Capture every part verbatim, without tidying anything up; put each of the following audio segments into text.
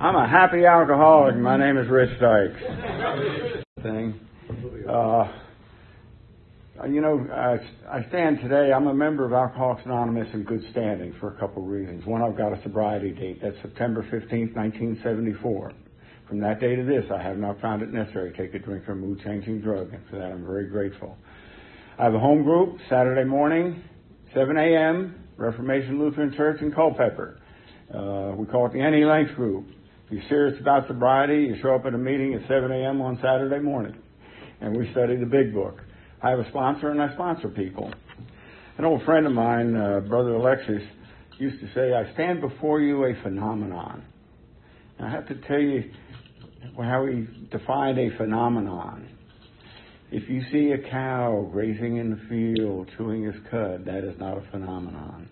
I'm a happy alcoholic. My name is Rich Dykes. Thing. Uh, you know, I, I stand today, I'm a member of Alcoholics Anonymous in good standing for a couple of reasons. One, I've got a sobriety date. That's September fifteenth, nineteen seventy-four. From that day to this, I have not found it necessary to take a drink or a mood-changing drug, and for that I'm very grateful. I have a home group, Saturday morning, seven a.m., Reformation Lutheran Church in Culpeper. Uh, we call it the Any Length Group. If you're serious about sobriety, you show up at a meeting at seven a.m. on Saturday morning, and we study the Big Book. I have a sponsor, and I sponsor people. An old friend of mine, uh, Brother Alexis, used to say, I stand before you a phenomenon. And I have to tell you how he defined a phenomenon. If you see a cow grazing in the field, chewing his cud, that is not a phenomenon.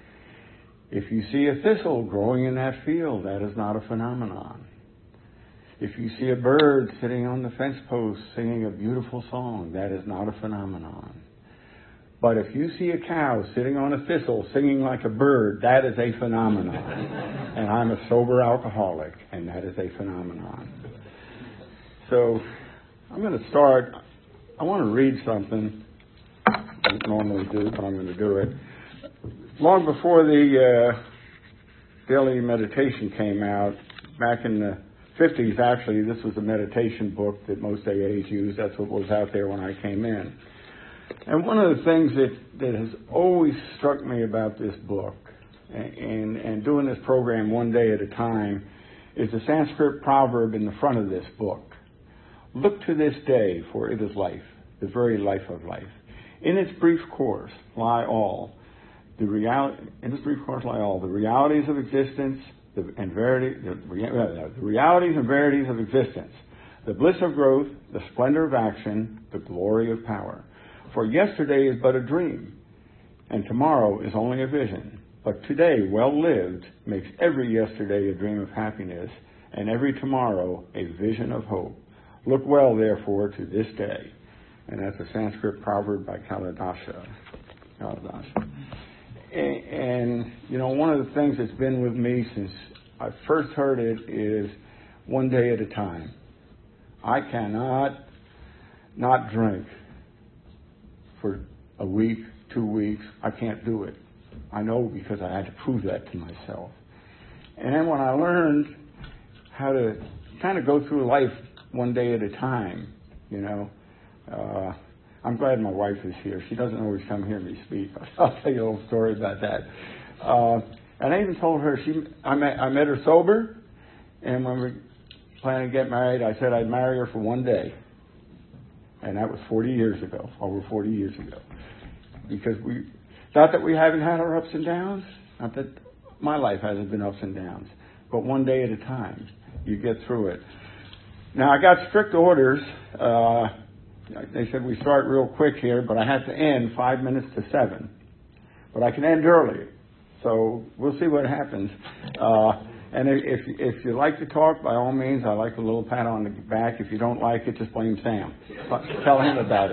If you see a thistle growing in that field, that is not a phenomenon. If you see a bird sitting on the fence post singing a beautiful song, that is not a phenomenon. But if you see a cow sitting on a thistle singing like a bird, that is a phenomenon. And I'm a sober alcoholic, and that is a phenomenon. So I'm going to start. I want to read something. I don't normally do, but I'm going to do it. Long before the uh, daily meditation came out, back in the fifties, actually, this was a meditation book that most A As use. That's what was out there when I came in. And one of the things that, that has always struck me about this book and, and, and doing this program one day at a time is the Sanskrit proverb in the front of this book. Look to this day, for it is life, the very life of life. In its brief course lie all. The real, in its brief course lie all the realities of existence the, and verity, the, the realities and verities of existence, the bliss of growth, the splendor of action, the glory of power. For yesterday is but a dream, and tomorrow is only a vision. But today, well lived, makes every yesterday a dream of happiness, and every tomorrow a vision of hope. Look well, therefore, to this day. And that's a Sanskrit proverb by Kalidasa. Kalidasa. And, and, you know, one of the things that's been with me since I first heard it is one day at a time. I cannot not drink for a week, two weeks. I can't do it. I know because I had to prove that to myself. And then when I learned how to kind of go through life one day at a time, you know, uh, I'm glad my wife is here. She doesn't always come hear me speak. I'll tell you a little story about that. Uh, and I even told her, she, I met, I met her sober, and when we were planning to get married, I said I'd marry her for one day. And that was forty years ago, over forty years ago. Because we, not that we haven't had our ups and downs, not that my life hasn't been ups and downs, but one day at a time, you get through it. Now, I got strict orders. Uh, they said we start real quick here, but I have to end five minutes to seven. But I can end early, so we'll see what happens. Uh, And if if you like to talk, by all means, I like a little pat on the back. If you don't like it, just blame Sam. Tell him about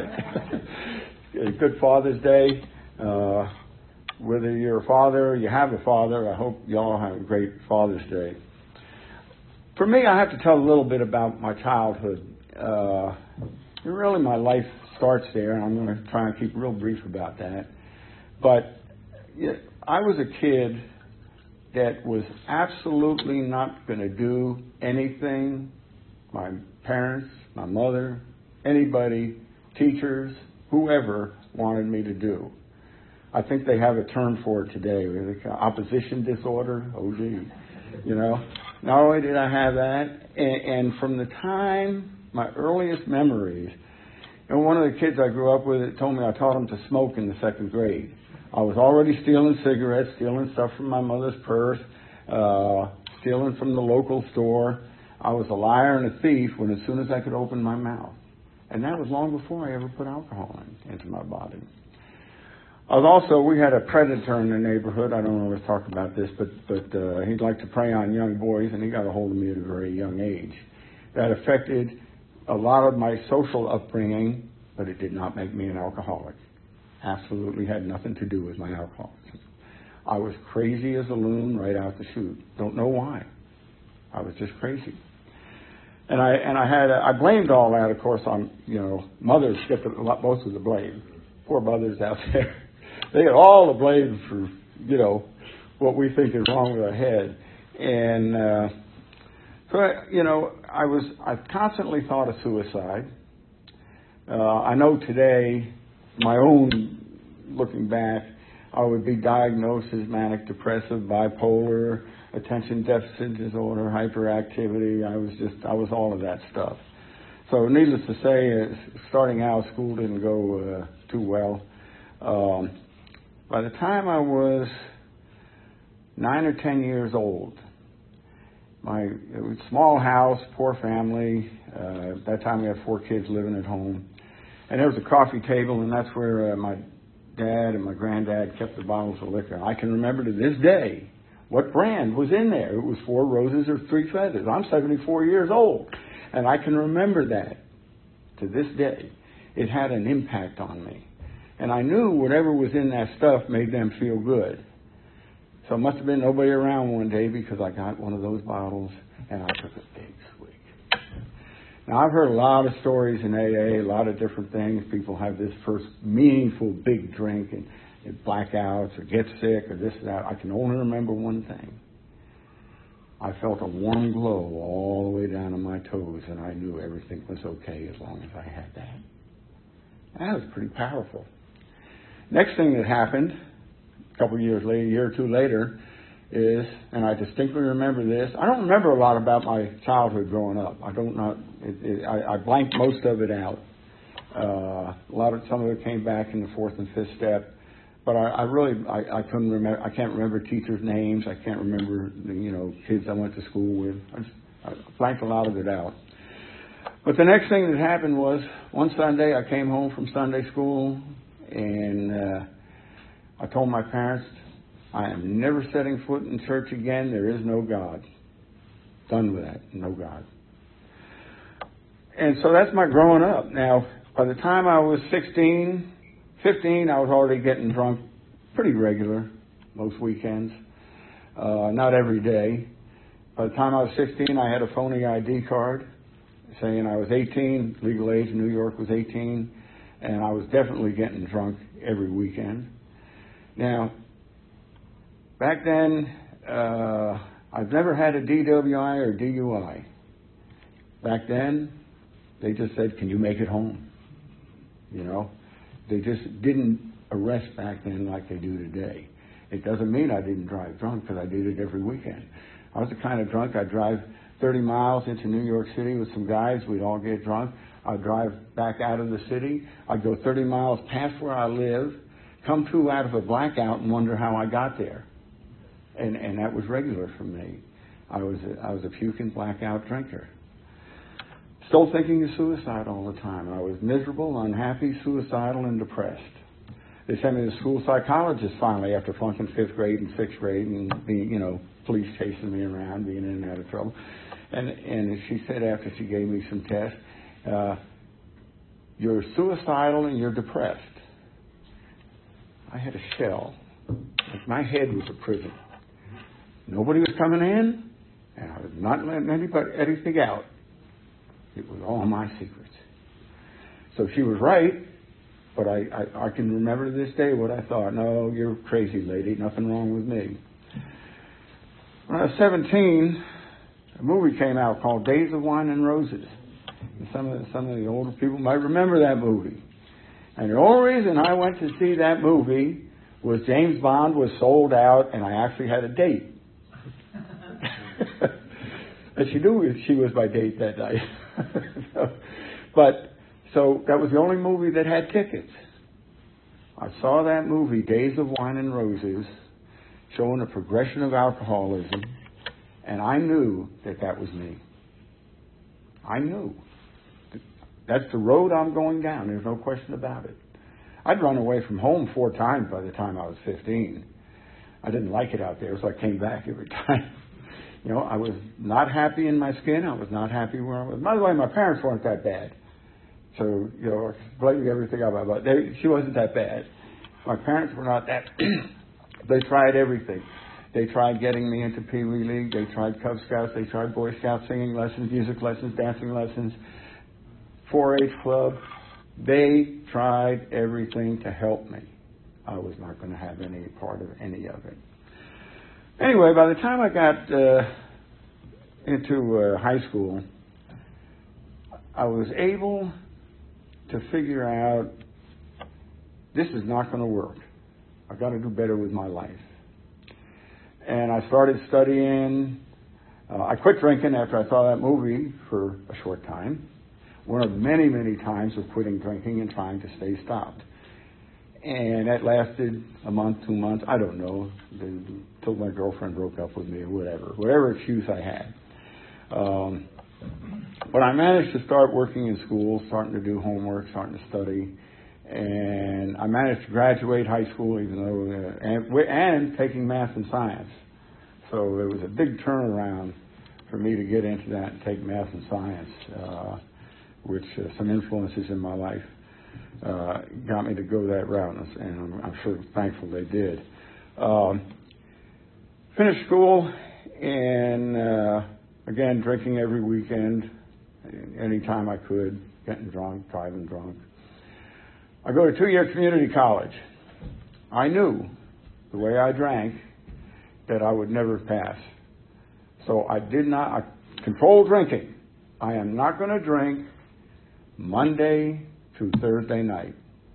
it. Good Father's Day. Uh, whether you're a father or you have a father, I hope you all have a great Father's Day. For me, I have to tell a little bit about my childhood. Uh, really, my life starts there, and I'm going to try and keep real brief about that. But yeah, I was a kid that was absolutely not going to do anything my parents, my mother, anybody, teachers, whoever wanted me to do. I think they have a term for it today, opposition disorder, O D. You know, not only did I have that, and, and from the time, my earliest memories, and one of the kids I grew up with told me I taught him to smoke in the second grade. I was already stealing cigarettes, stealing stuff from my mother's purse, uh, stealing from the local store. I was a liar and a thief when as soon as I could open my mouth. And that was long before I ever put alcohol in, into my body. I was also, we had a predator in the neighborhood. I don't always talk about this, but, but uh, he'd like to prey on young boys, and he got a hold of me at a very young age. That affected a lot of my social upbringing, but it did not make me an alcoholic. Absolutely had nothing to do with my alcoholism. I was crazy as a loon right out the chute. Don't know why. I was just crazy. And I and I had I blamed all that, of course, on, you know, mothers get the, most of the blame. Poor mothers out there, they get all the blame for, you know, what we think is wrong with our head. And uh, so I, you know, I was I constantly thought of suicide. Uh, I know today, my own looking back, I would be diagnosed as manic depressive, bipolar, attention deficit disorder, hyperactivity. I was just, I was all of that stuff. So needless to say, uh, starting out, school didn't go uh, too well. Um, by the time I was nine or ten years old, my it was a small house, poor family. Uh, at that time we had four kids living at home. And there was a coffee table, and that's where uh, my dad and my granddad kept the bottles of liquor. I can remember to this day what brand was in there. It was Four Roses or Three Feathers. I'm seventy-four years old, and I can remember that to this day. It had an impact on me. And I knew whatever was in that stuff made them feel good. So it must have been nobody around one day because I got one of those bottles, and I took a big swig. Now, I've heard a lot of stories in A A, a lot of different things. People have this first meaningful big drink and, and blackouts or get sick or this or that. I can only remember one thing. I felt a warm glow all the way down to my toes, and I knew everything was okay as long as I had that. That was pretty powerful. Next thing that happened, a couple of years later, a year or two later, is, and I distinctly remember this. I don't remember a lot about my childhood growing up. I don't know. It, it, I, I blanked most of it out. Uh, a lot of some of it came back in the fourth and fifth step, but I, I really I, I couldn't remember. I can't remember teachers' names. I can't remember the, you know kids I went to school with. I, just, I blanked a lot of it out. But the next thing that happened was one Sunday I came home from Sunday school and uh, I told my parents, I am never setting foot in church again. There is no God. Done with that. No God. And so that's my growing up. Now, by the time I was sixteen, fifteen, I was already getting drunk pretty regular, most weekends. Uh, not every day. By the time I was sixteen, I had a phony I D card saying I was eighteen. Legal age in New York was eighteen. And I was definitely getting drunk every weekend. Now, back then, uh, I've never had a D W I or D U I. Back then, they just said, can you make it home? You know, they just didn't arrest back then like they do today. It doesn't mean I didn't drive drunk because I did it every weekend. I was the kind of drunk, I'd drive thirty miles into New York City with some guys, we'd all get drunk. I'd drive back out of the city. I'd go thirty miles past where I live, come through out of a blackout and wonder how I got there. And and that was regular for me. I was a, I was a puking blackout drinker. Still thinking of suicide all the time. I was miserable, unhappy, suicidal, and depressed. They sent me to the school psychologist finally after flunking fifth grade and sixth grade and being, you know, police chasing me around, being in and out of trouble. And and she said after she gave me some tests, uh, you're suicidal and you're depressed. I had a shell. Like my head was a prison. Nobody was coming in, and I was not letting anybody anything out. It was all my secrets. So she was right, but I, I, I can remember to this day what I thought. No, you're crazy, lady. Nothing wrong with me. When I was seventeen, a movie came out called Days of Wine and Roses. And some of the, some of the older people might remember that movie. And the only reason I went to see that movie was James Bond was sold out, and I actually had a date. And she knew she was my date that night. so, but, so that was the only movie that had tickets. I saw that movie, Days of Wine and Roses, showing the progression of alcoholism, and I knew that that was me. I knew. That's the road I'm going down. There's no question about it. I'd run away from home four times by the time I was fifteen. I didn't like it out there, so I came back every time. You know, I was not happy in my skin. I was not happy where I was. By the way, my parents weren't that bad. So, you know, blaming everything up about they, she wasn't that bad. My parents were not that. They tried everything. They tried getting me into Pee Wee League. They tried Cub Scouts. They tried Boy Scout singing lessons, music lessons, dancing lessons, four H club. They tried everything to help me. I was not going to have any part of any of it. Anyway, by the time I got uh, into uh, high school, I was able to figure out this is not going to work. I've got to do better with my life. And I started studying. Uh, I quit drinking after I saw that movie for a short time. One of many, many times of quitting drinking and trying to stay stopped. And that lasted a month, two months, I don't know, until my girlfriend broke up with me or whatever, whatever excuse I had. Um, but I managed to start working in school, starting to do homework, starting to study. And I managed to graduate high school, even though, uh, and, and taking math and science. So it was a big turnaround for me to get into that and take math and science, uh, which uh, some influences in my life uh, got me to go that route, and I'm, I'm sure thankful they did. Um, finished school, and uh, again, drinking every weekend, anytime I could, getting drunk, driving drunk. I go to two-year community college. I knew the way I drank that I would never pass. So I did not, I controlled drinking. I am not going to drink Monday through Thursday night.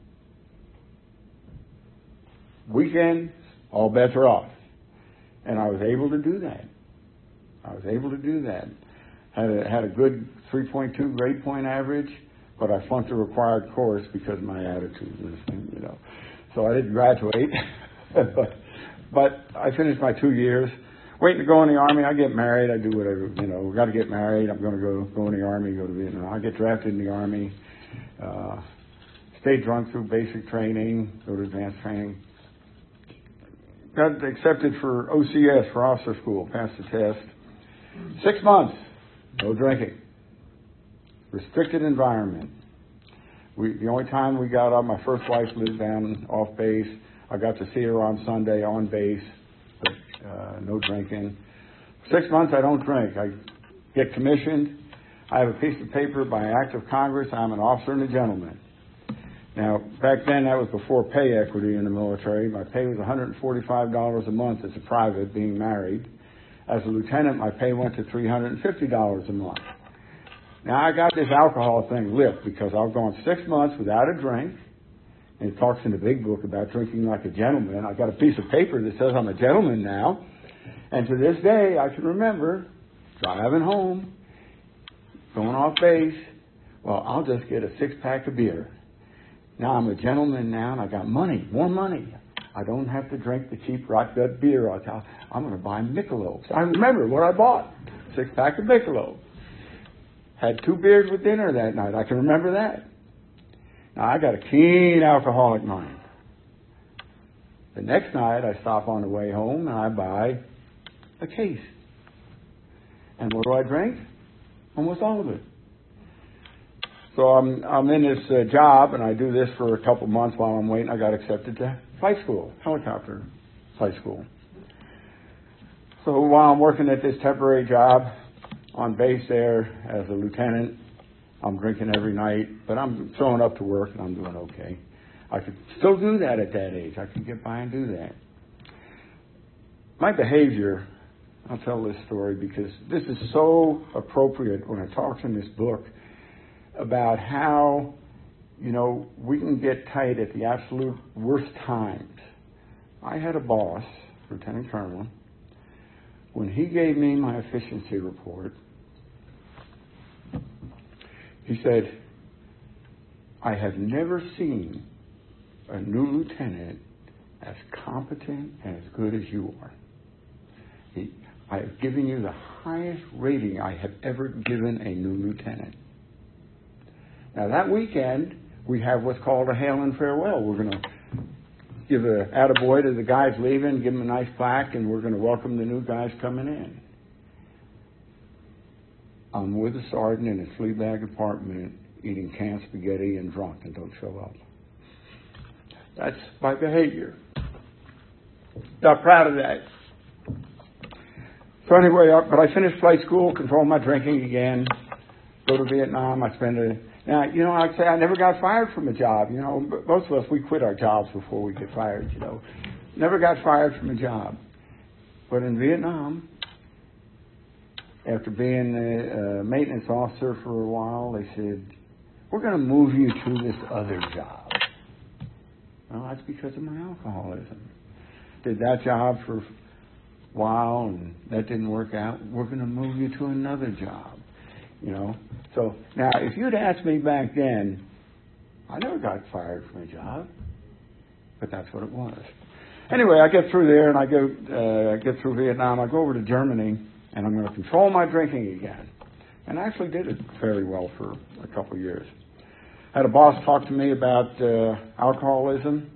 Weekend, all bets are off. And I was able to do that. I was able to do that. Had a, had a good three point two grade point average, but I flunked a required course because of my attitude and this thing, you know. So I didn't graduate, but, but I finished my two years. Waiting to go in the Army. I get married. I do whatever, you know. Got to get married. I'm going to go go in the Army, go to Vietnam. I get drafted in the Army. Uh, stay drunk through basic training, go to advanced training. Got accepted for O C S, for officer school. Passed the test. Six months, no drinking. Restricted environment. We, the only time we got out, my first wife lived down off base. I got to see her on Sunday on base, but uh, no drinking. Six months I don't drink. I get commissioned. I have a piece of paper by act of Congress. I'm an officer and a gentleman. Now, back then that was before pay equity in the military. My pay was one hundred forty-five dollars a month as a private, being married. As a lieutenant, my pay went to three hundred fifty dollars a month. Now, I got this alcohol thing lipped because I've gone six months without a drink. And it talks in the big book about drinking like a gentleman. I got a piece of paper that says I'm a gentleman now. And to this day, I can remember driving home, going off base. Well, I'll just get a six-pack of beer. Now I'm a gentleman now, and I got money, more money. I don't have to drink the cheap rot gut beer. I'm going to buy Michelob's. I remember what I bought, six-pack of Michelob. Had two beers with dinner that night. I can remember that. Now, I got a keen alcoholic mind. The next night, I stop on the way home, and I buy a case. And what do I drink? Almost all of it. So I'm I'm in this uh, job, and I do this for a couple months while I'm waiting. I got accepted to flight school, helicopter flight school. So while I'm working at this temporary job on base there as a lieutenant, I'm drinking every night, but I'm showing up to work, and I'm doing okay. I could still do that at that age. I could get by and do that. My behavior, I'll tell this story because this is so appropriate when it talks in this book about how, you know, we can get tight at the absolute worst times. I had a boss, Lieutenant Colonel, when he gave me my efficiency report, he said, I have never seen a new lieutenant as competent and as good as you are. He, I have given you the highest rating I have ever given a new lieutenant. Now, that weekend, we have what's called a hail and farewell. We're going to give a attaboy to the guys leaving, give them a nice plaque, and we're going to welcome the new guys coming in. I'm with a sergeant in a flea-bag apartment eating canned spaghetti and drunk and don't show up. That's my behavior. Not proud of that. So anyway, I, but I finished flight school, controlled my drinking again, go to Vietnam. I spent a, now, you know, I'd say I never got fired from a job. You know, most of us, we quit our jobs before we get fired, you know. Never got fired from a job. But in Vietnam, after being a, a maintenance officer for a while, they said, we're going to move you to this other job. Well, that's because of my alcoholism. Did that job for a while, and that didn't work out. We're going to move you to another job, you know. So now, if you'd asked me back then, I never got fired from a job, but that's what it was. Anyway, I get through there, and I go uh, get through Vietnam. I go over to Germany, and I'm going to control my drinking again. And I actually did it fairly well for a couple of years. I had a boss talk to me about uh, alcoholism.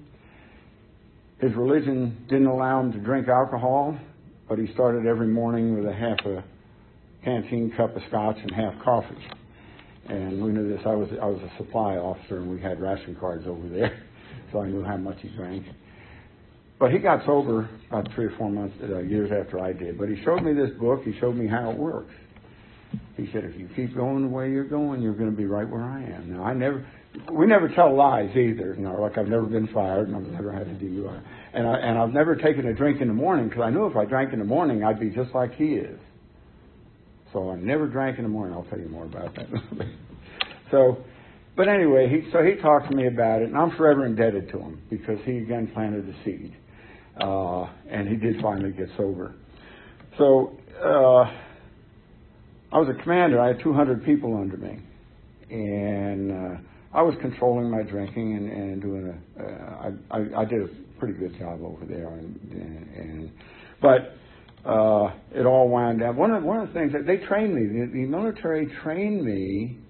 His religion didn't allow him to drink alcohol, but he started every morning with a half a canteen cup of scotch and half coffee. And we knew this. I was I was a supply officer, and we had ration cards over there, so I knew how much he drank. But he got sober about three or four months, uh, years after I did. But he showed me this book. He showed me how it works. He said, if you keep going the way you're going, you're going to be right where I am. Now, I never, we never tell lies either. You know, like I've never been fired, and I've never had a D U I. And, I, and I've never taken a drink in the morning, because I knew if I drank in the morning, I'd be just like he is. So I never drank in the morning. I'll tell you more about that. So, but anyway, he, so he talked to me about it, and I'm forever indebted to him, because he again planted the seed. Uh, and he did finally get sober. So, uh, I was a commander. I had two hundred people under me. And uh, I was controlling my drinking and, and doing a, uh, I, I, I did a pretty good job over there. And, and, and But uh, it all wound down. One of, one of the things that they trained me, the, the military trained me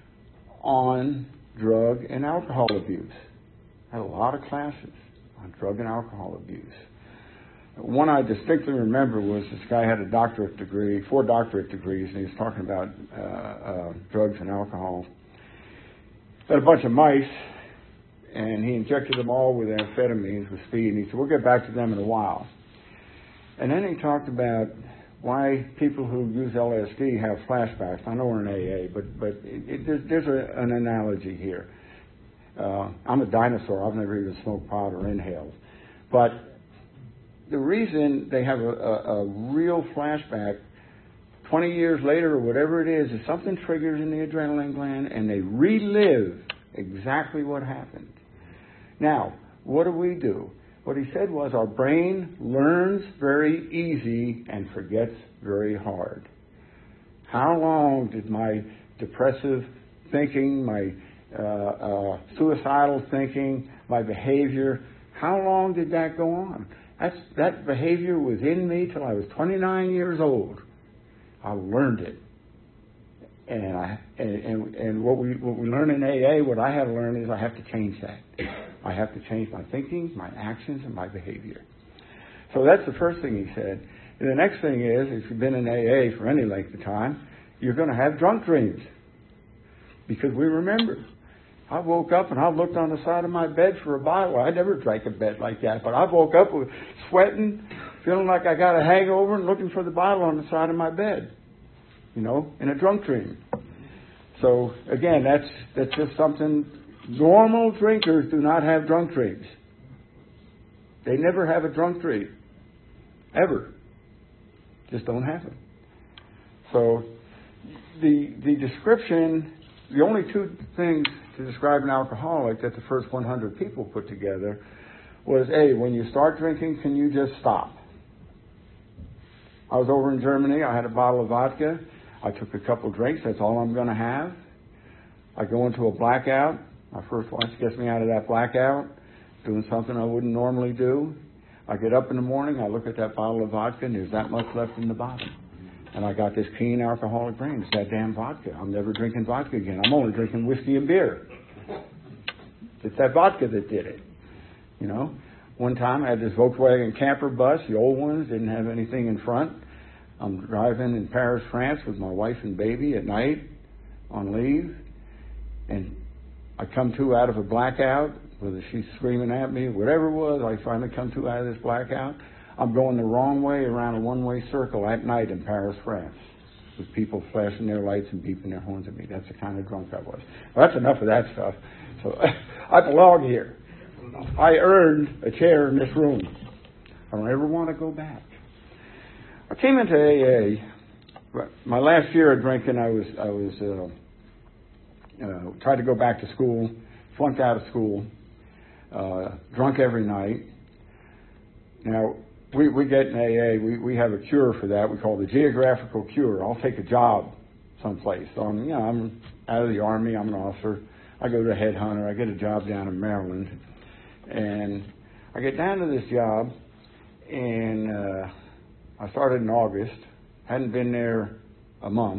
on drug and alcohol abuse. I had a lot of classes on drug and alcohol abuse. One I distinctly remember was this guy had a doctorate degree, four doctorate degrees, and he was talking about uh, uh, drugs and alcohol. Had a bunch of mice, and he injected them all with amphetamines, with speed, and he said, we'll get back to them in a while. And then he talked about why people who use L S D have flashbacks. I know we're in A A, but, but it, it, there's, there's a, an analogy here. Uh, I'm a dinosaur. I've never even smoked pot or inhaled. But the reason they have a, a, a real flashback twenty years later or whatever it is, is something triggers in the adrenaline gland and they relive exactly what happened. Now, what do we do? What he said was our brain learns very easy and forgets very hard. How long did my depressive thinking, my uh, uh, suicidal thinking, my behavior, how long did that go on? That's, that behavior was in me till I was twenty-nine years old. I learned it. And I and, and, and what we what we learn in A A, what I had to learn is I have to change that. I have to change my thinking, my actions, and my behavior. So that's the first thing he said. And the next thing is, if you've been in A A for any length of time, you're going to have drunk dreams. Because we remember. I woke up and I looked on the side of my bed for a bottle. I never drank a bed like that, but I woke up with sweating, feeling like I got a hangover and looking for the bottle on the side of my bed, you know, in a drunk dream. So again, that's that's just something. Normal drinkers do not have drunk dreams. They never have a drunk dream, ever. Just don't happen. So the the description, the only two things to describe an alcoholic that the first one hundred people put together was, A, when you start drinking, can you just stop? I was over in Germany. I had a bottle of vodka. I took a couple drinks. That's all I'm going to have. I go into a blackout. My first lunch gets me out of that blackout, doing something I wouldn't normally do. I get up in the morning. I look at that bottle of vodka, and there's that much left in the bottom. And I got this keen alcoholic brain. It's that damn vodka. I'm never drinking vodka again. I'm only drinking whiskey and beer. It's that vodka that did it. You know? One time I had this Volkswagen camper bus. The old ones didn't have anything in front. I'm driving in Paris, France with my wife and baby at night on leave. And I come to out of a blackout, whether she's screaming at me, whatever it was, I finally come to out of this blackout. I'm going the wrong way around a one-way circle at night in Paris, France, with people flashing their lights and beeping their horns at me. That's the kind of drunk I was. Well, that's enough of that stuff. So I belong here. I earned a chair in this room. I don't ever want to go back. I came into A A. My last year of drinking, I was I was uh, uh, tried to go back to school, flunked out of school, uh, drunk every night. Now, we, we get in A A, we, we have a cure for that. We call it the geographical cure. I'll take a job someplace. So I'm, you know, I'm out of the Army. I'm an officer. I go to a headhunter. I get a job down in Maryland. And I get down to this job, and uh, I started in August. Hadn't been there a month.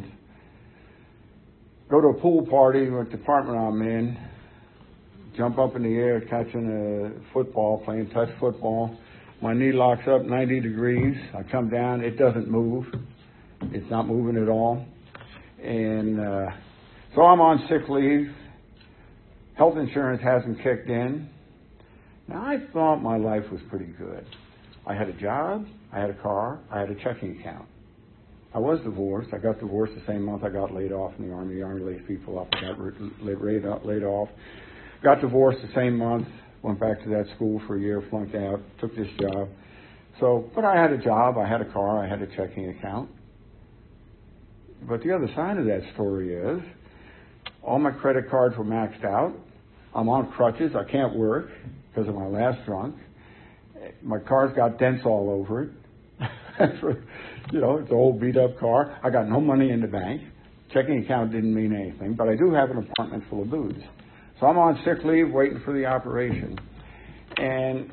Go to a pool party with the department I'm in. Jump up in the air catching a football, playing touch football. My knee locks up ninety degrees. I come down. It doesn't move. It's not moving at all. And uh, so I'm on sick leave. Health insurance hasn't kicked in. Now, I thought my life was pretty good. I had a job. I had a car. I had a checking account. I was divorced. I got divorced the same month I got laid off in the Army. The Army laid people off. I got laid, laid off. Got divorced the same month. Went back to that school for a year, flunked out, took this job. So, but I had a job, I had a car, I had a checking account. But the other side of that story is, all my credit cards were maxed out. I'm on crutches, I can't work because of my last drunk. My car's got dents all over it. You know, it's an old beat up car. I got no money in the bank. Checking account didn't mean anything, but I do have an apartment full of booze. So I'm on sick leave waiting for the operation. And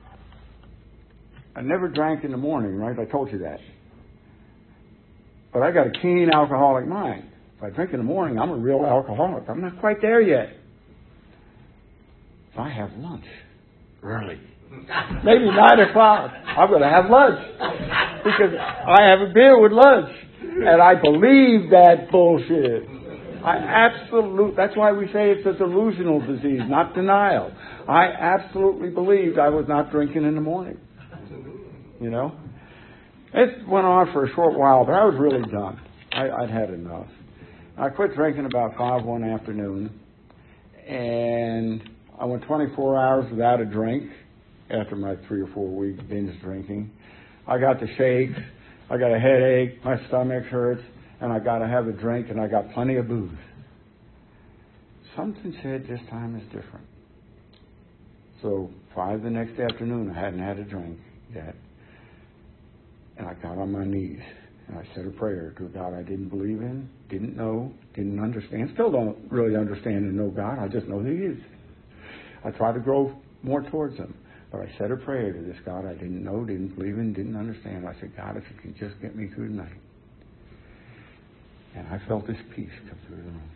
I never drank in the morning, right? I told you that. But I got a keen alcoholic mind. If I drink in the morning, I'm a real alcoholic. I'm not quite there yet. If I have lunch early, maybe nine o'clock, I'm going to have lunch. Because I have a beer with lunch. And I believe that bullshit. I absolutely, that's why we say it's a delusional disease, not denial. I absolutely believed I was not drinking in the morning. You know? It went on for a short while, but I was really done. I, I'd had enough. I quit drinking about five one afternoon, and I went twenty-four hours without a drink after my three or four week binge drinking. I got the shakes, I got a headache, my stomach hurts, and I got to have a drink, and I got plenty of booze. Something said this time is different. So five the next afternoon, I hadn't had a drink yet, and I got on my knees, and I said a prayer to a God I didn't believe in, didn't know, didn't understand, still don't really understand and know God. I just know He is. I try to grow more towards Him. But I said a prayer to this God I didn't know, didn't believe in, didn't understand. I said, God, if you can just get me through the night. And I felt this peace come through the room.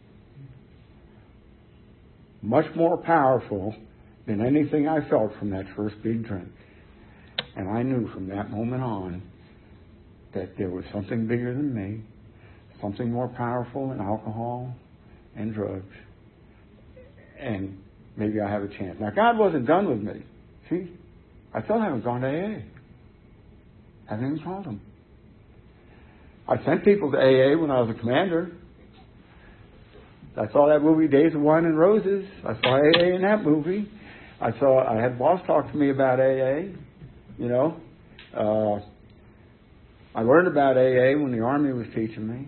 Much more powerful than anything I felt from that first big drink. And I knew from that moment on that there was something bigger than me, something more powerful than alcohol and drugs. And maybe I have a chance. Now, God wasn't done with me. See, I still haven't gone to A A. I haven't even called Him. I sent people to A A when I was a commander. I saw that movie Days of Wine and Roses. I saw A A in that movie. I saw. I had boss talk to me about A A. You know, uh, I learned about A A when the Army was teaching me.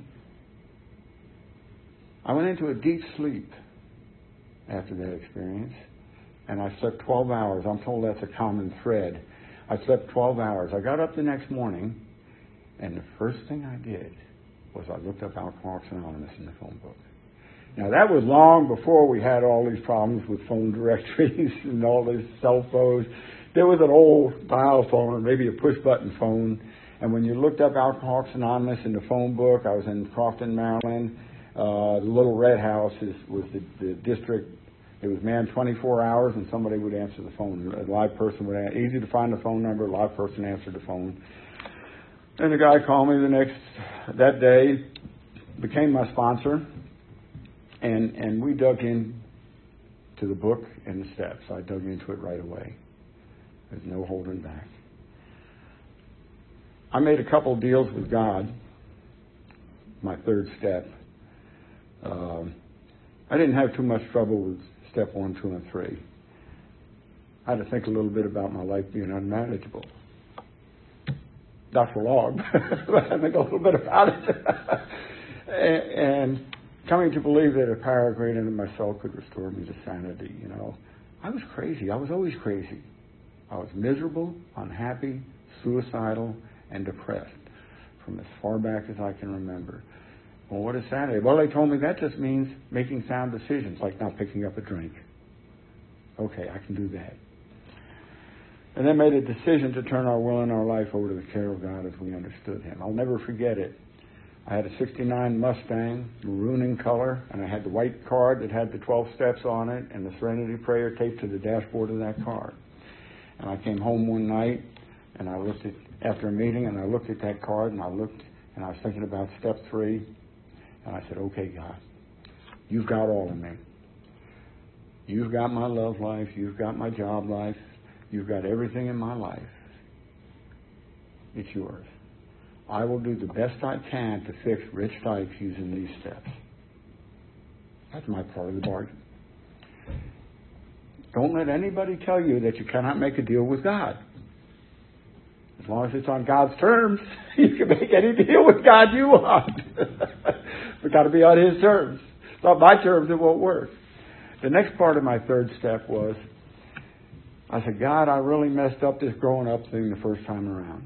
I went into a deep sleep after that experience, and I slept twelve hours. I'm told that's a common thread. I slept twelve hours. I got up the next morning, and the first thing I did was I looked up Alcoholics Anonymous in the phone book. Now, that was long before we had all these problems with phone directories and all these cell phones. There was an old dial phone or maybe a push-button phone, and when you looked up Alcoholics Anonymous in the phone book, I was in Crofton, Maryland. Uh, the Little Red House is, was the, the district. It was manned twenty-four hours, and somebody would answer the phone. A live person would answer. Easy to find the phone number. A live person answered the phone. And the guy called me the next, that day, became my sponsor, and and we dug in to the book and the steps. I dug into it right away. There's no holding back. I made a couple deals with God. My third step. Um, I didn't have too much trouble with step one, two, and three. I had to think a little bit about my life being unmanageable. Not for long, but I think a little bit about it. And coming to believe that a power greater than myself could restore me to sanity, you know. I was crazy. I was always crazy. I was miserable, unhappy, suicidal, and depressed from as far back as I can remember. Well, what is sanity? Well, they told me that just means making sound decisions, like not picking up a drink. Okay, I can do that. And then made a decision to turn our will and our life over to the care of God as we understood Him. I'll never forget it. I had a sixty-nine Mustang, maroon in color, and I had the white card that had the twelve steps on it and the Serenity Prayer taped to the dashboard of that car. And I came home one night, and I looked at, after a meeting, and I looked at that card, and I looked, and I was thinking about step three, and I said, okay, God, you've got all of me. You've got my love life. You've got my job life. You've got everything in my life. It's yours. I will do the best I can to fix Rich Dykes using these steps. That's my part of the bargain. Don't let anybody tell you that you cannot make a deal with God. As long as it's on God's terms, you can make any deal with God you want. It's got to be on His terms. It's not my terms, it won't work. The next part of my third step was, I said, God, I really messed up this growing up thing the first time around.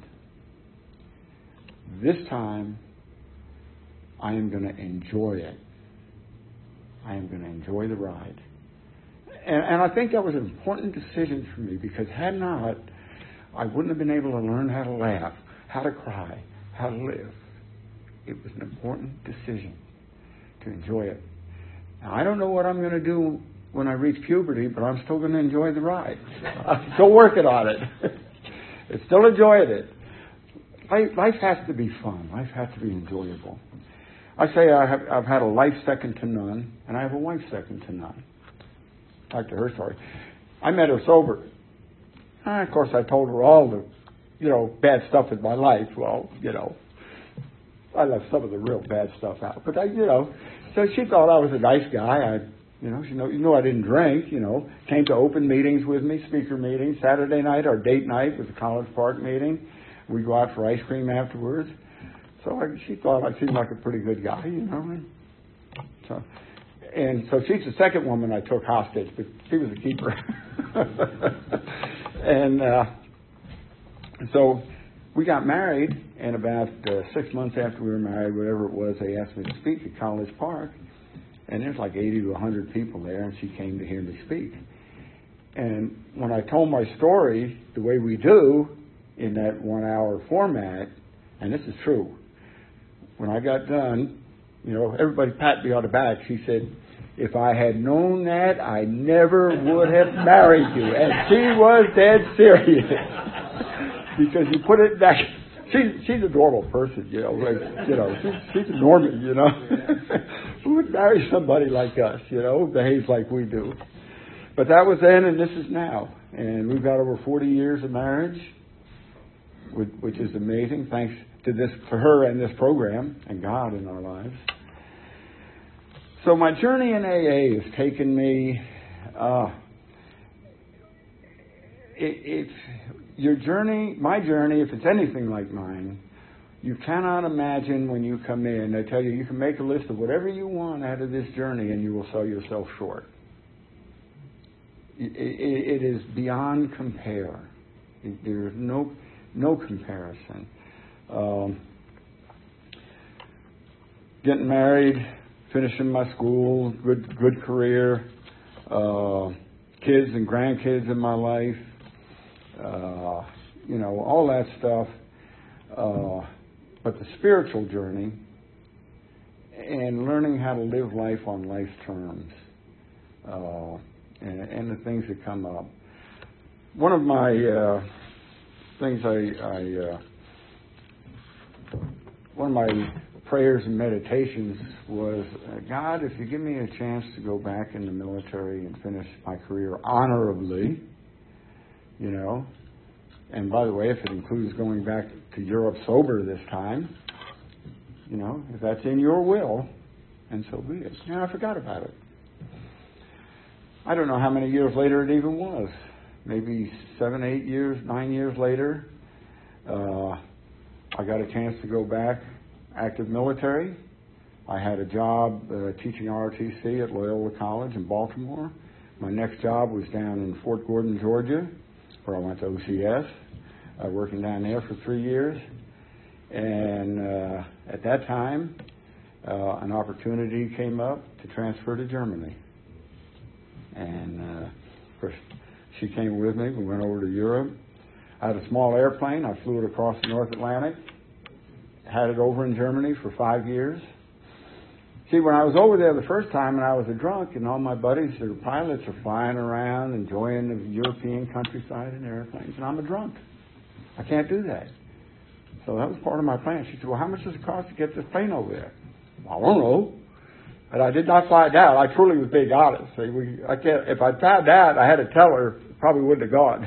This time, I am going to enjoy it. I am going to enjoy the ride. And, and I think that was an important decision for me, because had not, I wouldn't have been able to learn how to laugh, how to cry, how to live. It was an important decision to enjoy it. Now, I don't know what I'm going to do when I reach puberty, but I'm still going to enjoy the ride. I'm still working on it. It's still enjoying it. Life, life has to be fun. Life has to be enjoyable. I say I have, I've had a life second to none, and I have a wife second to none. Back to her story. I met her sober. And of course, I told her all the, you know, bad stuff in my life. Well, you know, I left some of the real bad stuff out. But, I, you know, so she thought I was a nice guy. I, you know, she know, you know I didn't drink, you know. Came to open meetings with me, speaker meetings. Saturday night, our date night was a College Park meeting. We'd go out for ice cream afterwards. So I, she thought I seemed like a pretty good guy, you know. And so, and so she's the second woman I took hostage, but she was a keeper. and uh, so we got married, and about uh, six months after we were married, whatever it was, they asked me to speak at College Park. And there's like eighty to one hundred people there, and she came to hear me speak. And when I told my story the way we do in that one-hour format, and this is true, when I got done, you know, everybody patted me on the back. She said, if I had known that, I never would have married you. And she was dead serious. Because you put it back, she's, she's a normal person, you know, like, you know, she's, she's a normie, you know. Who would marry somebody like us, you know, who behaves like we do? But that was then, and this is now. And we've got over forty years of marriage, which is amazing, thanks to this, to her and this program, and God in our lives. So my journey in A A has taken me, uh, it, it's, your journey, my journey, if it's anything like mine, you cannot imagine when you come in, they tell you you can make a list of whatever you want out of this journey and you will sell yourself short. It, it, it is beyond compare. There is no, no comparison. Um, getting married, finishing my school, good good career, uh, kids and grandkids in my life, uh, you know, all that stuff. Uh, but the spiritual journey and learning how to live life on life's terms, uh, and, and the things that come up. One of my uh, things I, I uh, one of my prayers and meditations was, uh, God, if you give me a chance to go back in the military and finish my career honorably, you know, And by the way, if it includes going back to Europe sober this time, you know, if that's in your will, and so be it. And I forgot about it. I don't know how many years later it even was. Maybe seven, eight years, nine years later, uh, I got a chance to go back active military. I had a job uh, teaching R O T C at Loyola College in Baltimore. My next job was down in Fort Gordon, Georgia, where I went to O C S, uh, working down there for three years. And uh, at that time, uh, an opportunity came up to transfer to Germany. And uh, of course, she came with me. We went over to Europe. I had a small airplane. I flew it across the North Atlantic. Had it over in Germany for five years. See, when I was over there the first time and I was a drunk, and all my buddies that are pilots are flying around enjoying the European countryside in airplanes, and I'm a drunk. I can't do that. So that was part of my plan. She said, well, how much does it cost to get this plane over there? I don't know. But I did not find out. I truly was being honest. See, we, I can't, if I found out, I had to tell her, probably wouldn't have gone.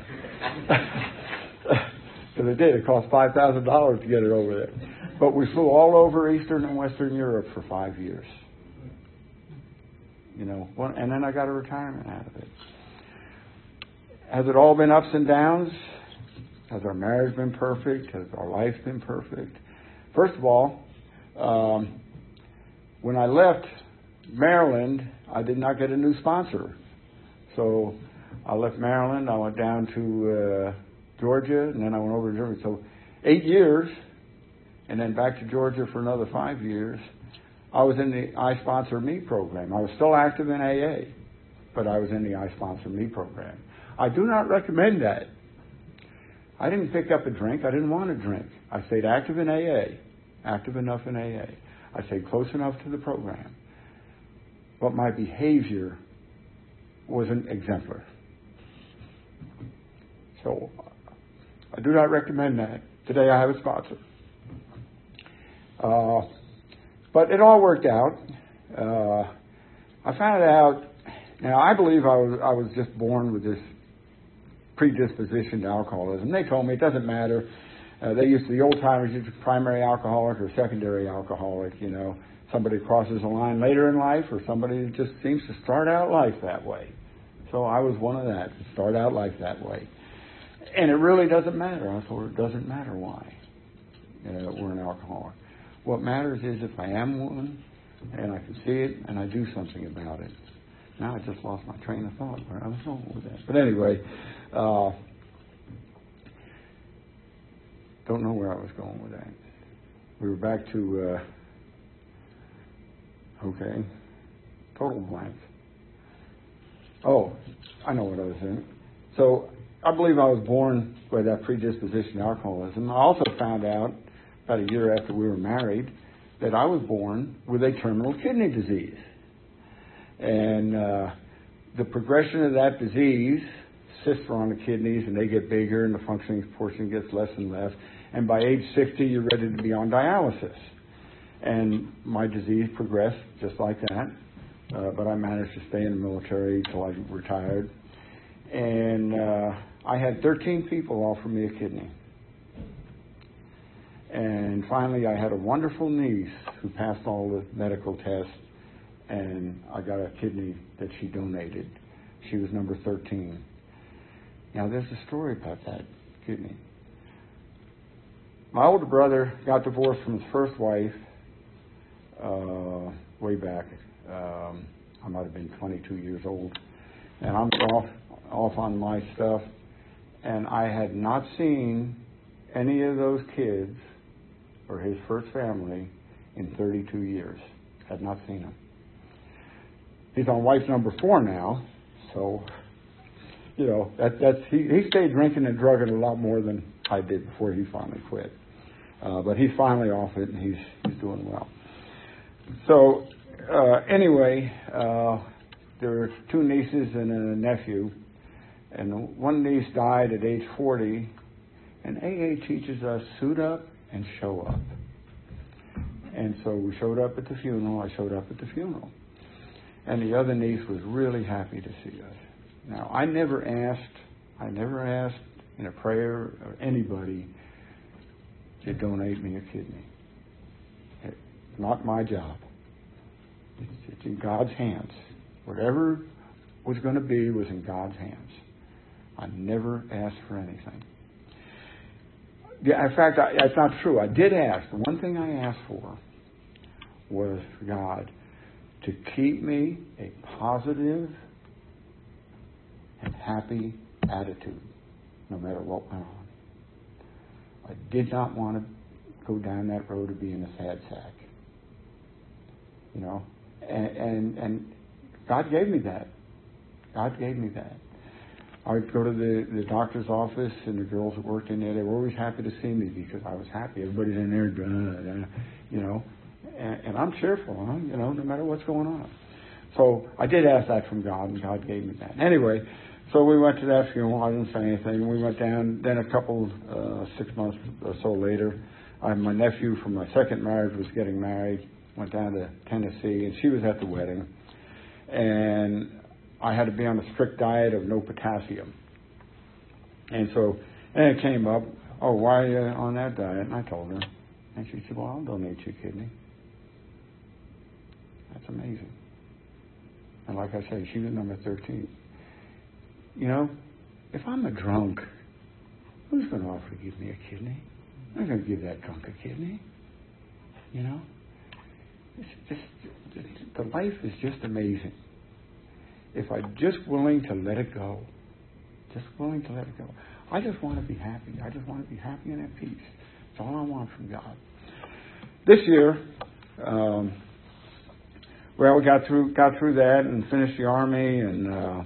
Because it did. It cost five thousand dollars to get it over there. But we flew all over Eastern and Western Europe for five years. You know, one, and then I got a retirement out of it. Has it all been ups and downs? Has our marriage been perfect? Has our life been perfect? First of all, um, when I left Maryland, I did not get a new sponsor. So I left Maryland, I went down to uh, Georgia, and then I went over to Germany. So eight years, and then back to Georgia for another five years. I was in the I Sponsor Me program. I was still active in A A, but I was in the I Sponsor Me program. I do not recommend that. I didn't pick up a drink. I didn't want to drink. I stayed active in A A, active enough in A A. I stayed close enough to the program. But my behavior wasn't exemplar. So I do not recommend that. Today I have a sponsor. Uh, but it all worked out. Uh, I found out, now I believe I was, I was just born with this predisposition to alcoholism. They told me it doesn't matter. Uh, they used to, the old timers used to primary alcoholic or secondary alcoholic, you know. Somebody crosses a line later in life, or somebody just seems to start out life that way. So I was one of that, to start out life that way. And it really doesn't matter. I thought it doesn't matter why uh, we're an alcoholic. What matters is if I am one, and I can see it, and I do something about it. Now I just lost my train of thought where I was going with that. But anyway, uh, don't know where I was going with that. We were back to, uh, okay, total blank. Oh, I know what I was saying. So I believe I was born with that predisposition to alcoholism. I also found out about a year after we were married that I was born with a terminal kidney disease. And uh, the progression of that disease, cysts are on the kidneys and they get bigger and the functioning portion gets less and less. And by age sixty, you're ready to be on dialysis. And my disease progressed just like that. Uh, but I managed to stay in the military until I retired. And uh, I had thirteen people offer me a kidney. And finally, I had a wonderful niece who passed all the medical tests, and I got a kidney that she donated. She was number thirteen. Now, there's a story about that kidney. My older brother got divorced from his first wife uh, way back. Um, I might have been twenty-two years old. And I'm off, off on my stuff. And I had not seen any of those kids or his first family in thirty-two years. Had not seen them. He's on wife number four now. So, you know, that, that's he, he stayed drinking and drugging a lot more than I did before he finally quit. Uh, but he's finally off it, and he's he's doing well. So, uh, anyway, uh, there were two nieces and a nephew, and one niece died at age forty, and A A teaches us suit up and show up. And so we showed up at the funeral. I showed up at the funeral. And the other niece was really happy to see us. Now, I never asked, I never asked in a prayer or anybody to donate me a kidney. It's not my job. It's, it's in God's hands. Whatever was going to be was in God's hands. I never asked for anything. Yeah, in fact, I, that's not true. I did ask. The one thing I asked for was for God to keep me a positive and happy attitude, no matter what went on. I did not want to go down that road of being a sad sack. You know, and, and, and God gave me that. God gave me that. I'd go to the, the doctor's office, and the girls that worked in there, they were always happy to see me because I was happy. Everybody's in there, uh, uh, you know, and, and I'm cheerful, huh? You know, no matter what's going on. So I did ask that from God, and God gave me that. Anyway, so we went to that funeral. I didn't say anything. We went down. Then a couple, uh, six months or so later, I, my nephew from my second marriage was getting married. Went down to Tennessee, and she was at the wedding. And I had to be on a strict diet of no potassium. And so, and it came up, oh, why are you on that diet? And I told her. And she said, well, I'll donate you a kidney. That's amazing. And like I say, she was number thirteen. You know, if I'm a drunk, who's going to offer to give me a kidney? I'm not going to give that drunk a kidney. You know? It's just, the life is just amazing. If I'm just willing to let it go, just willing to let it go. I just want to be happy. I just want to be happy and at peace. That's all I want from God. This year, um, well, we got through got through that and finished the army, and uh,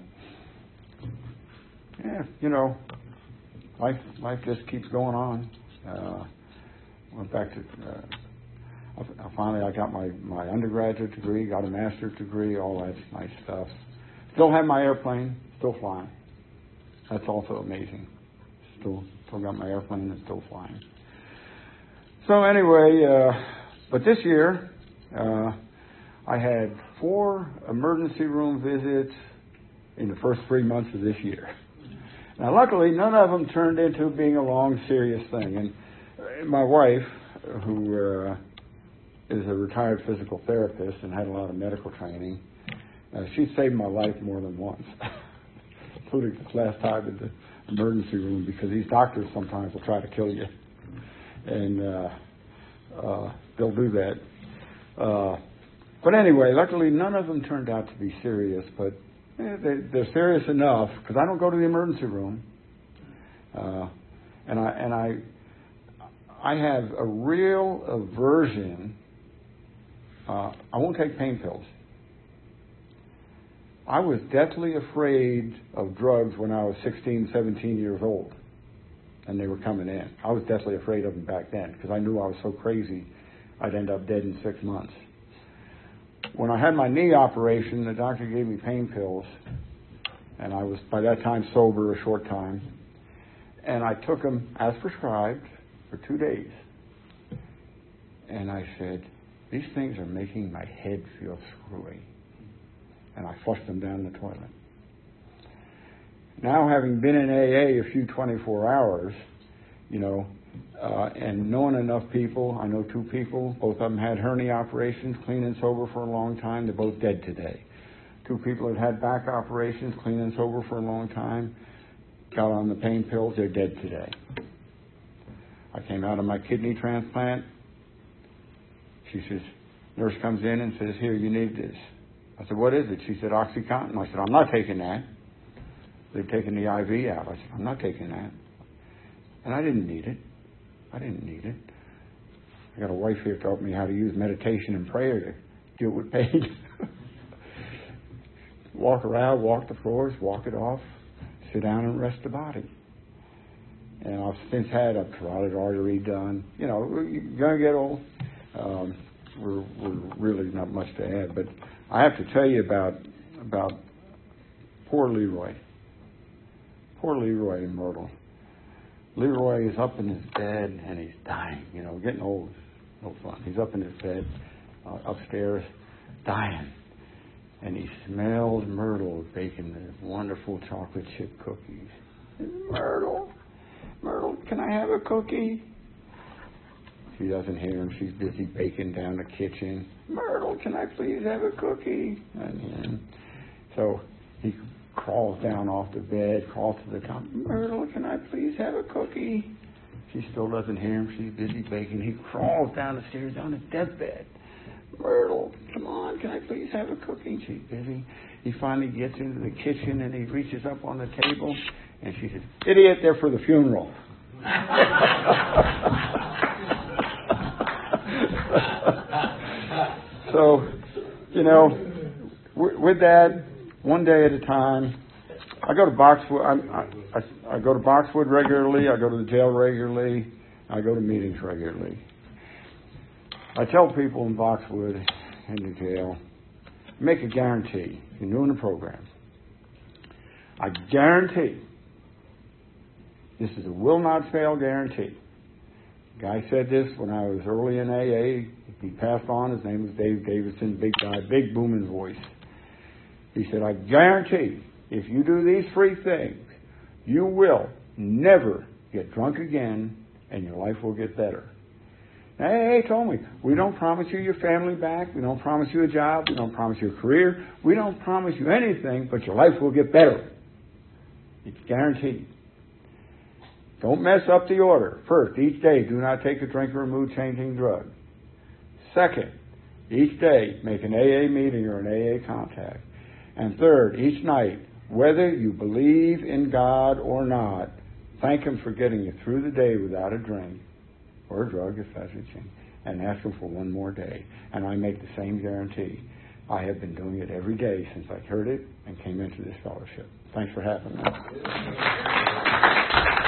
yeah, you know, life life just keeps going on. Uh, went back to. Uh, I, finally, I got my, my undergraduate degree, got a master's degree, all that nice stuff. Still have my airplane, still flying. That's also amazing. Still, still got my airplane and still flying. So anyway, uh, but this year, uh, I had four emergency room visits in the first three months of this year. Now, luckily, none of them turned into being a long, serious thing. And my wife, who uh, is a retired physical therapist and had a lot of medical training, uh, she saved my life more than once, including this last time in the emergency room, because these doctors sometimes will try to kill you, and uh, uh, they'll do that. Uh, but anyway, luckily none of them turned out to be serious, but eh, they, they're serious enough because I don't go to the emergency room, uh, and I and I I have a real aversion. Uh, I won't take pain pills. I was deathly afraid of drugs when I was sixteen, seventeen years old, and they were coming in. I was deathly afraid of them back then because I knew I was so crazy I'd end up dead in six months. When I had my knee operation, the doctor gave me pain pills, and I was by that time sober a short time, and I took them as prescribed for two days. And I said, these things are making my head feel screwy. And I flushed them down the toilet. Now, having been in A A a few twenty-four hours, you know, uh, and knowing enough people, I know two people, both of them had hernia operations, clean and sober for a long time. They're both dead today. Two people have had back operations, clean and sober for a long time, got on the pain pills, they're dead today. I came out of my kidney transplant. She says, nurse comes in and says, here, you need this. I said, what is it? She said, OxyContin. I said, I'm not taking that. They've taken the I V out. I said, I'm not taking that. And I didn't need it. I didn't need it. I got a wife here who taught me how to use meditation and prayer to deal with pain. Walk around, walk the floors, walk it off, sit down and rest the body. And I've since had a carotid artery done. You know, you're going to get old. Um, we're, we're really not much to add. But I have to tell you about about poor Leroy. Poor Leroy in Myrtle. Leroy is up in his bed and he's dying. You know, getting old is no fun. He's up in his bed uh, upstairs, dying. And he smells Myrtle baking the wonderful chocolate chip cookies. It's Myrtle. Myrtle, can I have a cookie? She doesn't hear him. She's busy baking down the kitchen. Myrtle, can I please have a cookie? And, and so he crawls down off the bed, crawls to the top. Myrtle, can I please have a cookie? She still doesn't hear him. She's busy baking. He crawls down the stairs on his deathbed. Myrtle, come on, can I please have a cookie? She's busy. He finally gets into the kitchen and he reaches up on the table and she says, idiot, they're for the funeral. So, you know, w- with that, one day at a time, I go to Boxwood. I, I, I go to Boxwood regularly. I go to the jail regularly. I go to meetings regularly. I tell people in Boxwood, in the jail, make a guarantee. You're doing the program. I guarantee. This is a will not fail guarantee. The guy said this when I was early in A A. He passed on. His name was Dave Davidson, big guy, big booming voice. He said, I guarantee if you do these three things, you will never get drunk again and your life will get better. Now, A A told me, we don't promise you your family back. We don't promise you a job. We don't promise you a career. We don't promise you anything, but your life will get better. It's guaranteed. Don't mess up the order. First, each day, do not take a drink or a mood-changing drug. Second, each day, make an A A meeting or an A A contact. And third, each night, whether you believe in God or not, thank Him for getting you through the day without a drink or a drug, if that's what you, and ask Him for one more day. And I make the same guarantee. I have been doing it every day since I heard it and came into this fellowship. Thanks for having me.